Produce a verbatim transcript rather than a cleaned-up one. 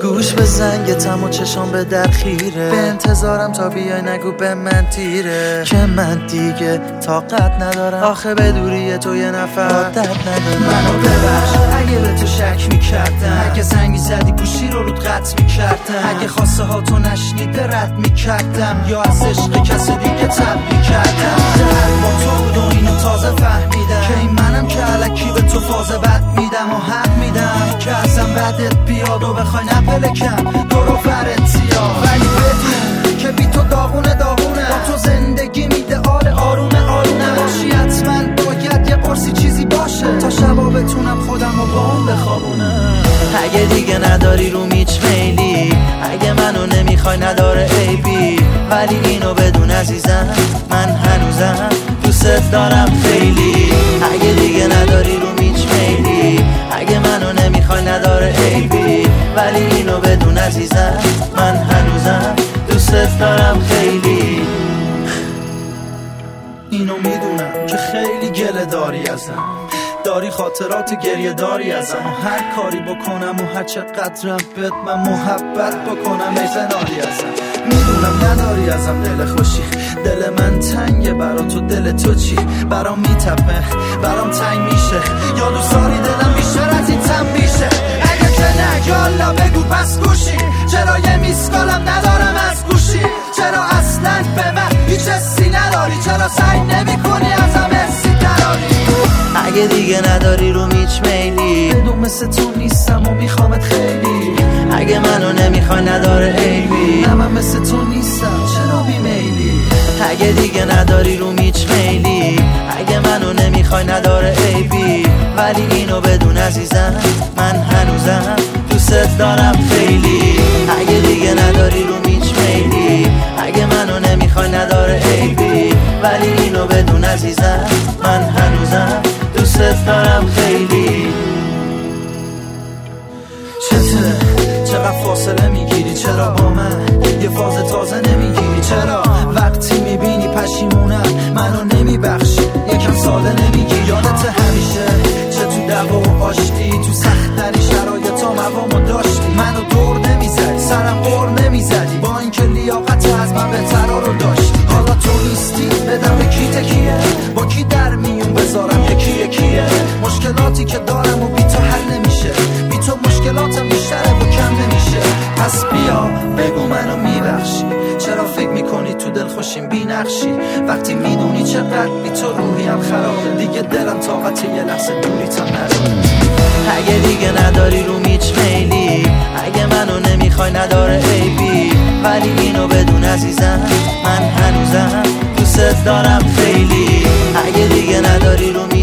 گوش به زنگتم و چشام به در خیره، به انتظارم تا بیای نگو به من تیره که من دیگه طاقت ندارم، آخه به دوری تو یه نفر عادت ندارم. منو ببخش اگه به تو شک میکردم، اگه زنگی زدی گوشی رو رود قطع میکردم، اگه خواسته ها تو نشنیده رد میکردم، یا از عشق کسی دیگه تب میکردم. در با تو بود و اینو تازه فهمیدم که این منم که الکی به تو فاز بد میدم و حق میدم که ازم بدت بیاد و بخوای نپلکم دور و برت زیاد، ولی بدون که بی تو داغونه داغونه، با تو زندگی میدهال آرومه آرومه. نباشی حتما باید یه قرصی چیزی باشه تا شبا بتونم خودم رو با اون بخوابونم. اگه دیگه نداری رو میچ میلی، اگه منو نمیخوای نداره عیبی، ولی اینو بدون عزیزم من هنوزم دوست دارم خیلی. اگه دیگه نداری رو میچ میلی، اگه منو نمیخوای نداره عیبی، ولی اینو بدون عزیزم من هنوزم دوست دارم خیلی. اینو میدونم که خیلی گله داری ازم، داری خاطرات گریه داری ازم، و هر کاری بکنم و هر چقدرم بهت من محبت بکنم ای زناری ازم. میدونم نداری ازم دل خوشی، دل من تنگه برا تو، دل تو چی؟ برام میتپه برام تنگ میشه، یا دوست داری دلم بیشتر از این تم میشه؟ اگه که نه یالا بگو پس گوشی، چرا یه میسکالم ندارم از گوشی؟ چرا اصلا به من هیچ حسی نداری؟ چرا سعی نمی کنی ازم حسی دراری؟ اگه دیگه نداری رو میچ میلی، بدون مثل تو نیستم و میخوامت خیلی. اگه منو نمیخوای نداره عیبی، نه من مثل تو نیستم چرا بیمیلی؟ اگه دیگه نداری رو میچ میلی، اگه منو نمیخوای نداره عیبی، ولی اینو بدون عزیزم من هنوزم دوست دارم خیلی. اگه دیگه نداری رو میچ میلی، اگه منو نمیخوای نداره عیبی، ولی اینو بدون عزیزم من هنوزم دوست دارم خیلی. چته چقدر فاصله میگیری؟ چرا با من یه فاز تازه نمیگیری؟ چرا وقتی میبینی پشیمونم منو نمیبخشی یکم ساده نمیگی؟ یادت همیشه چه تو دعوا و آشتی، تو سخت‌ترین شرایطا موامو داشتی، منو دور نمیزدی سرم قور نمیزدی، با اینکه لیاقت از من بهترا رو داشتی. حالا تو نیستی بدم به کی تکیه؟ با کی در میون بذارم یکی یکیه؟ مشکلاتی که دارم و بی تو حل نمیشه، بی تو مشکلاتم بیشتره و کم نمیشه. پس بیا بگو منو میبخشی، چرا فکر میکنی تو دل خوشیم بی نقشی؟ وقتی میدونی چقدر بی تو روحیم خرابه، دیگه دلم طاقت یه لحظه دوری تا نداره. اگه دیگه نداری رو میچ میلی، اگه منو نمیخوای نداره عیبی، ولی اینو بدون عزیزم من هنوزم دوست دارم خیلی. اگه دیگه نداری رو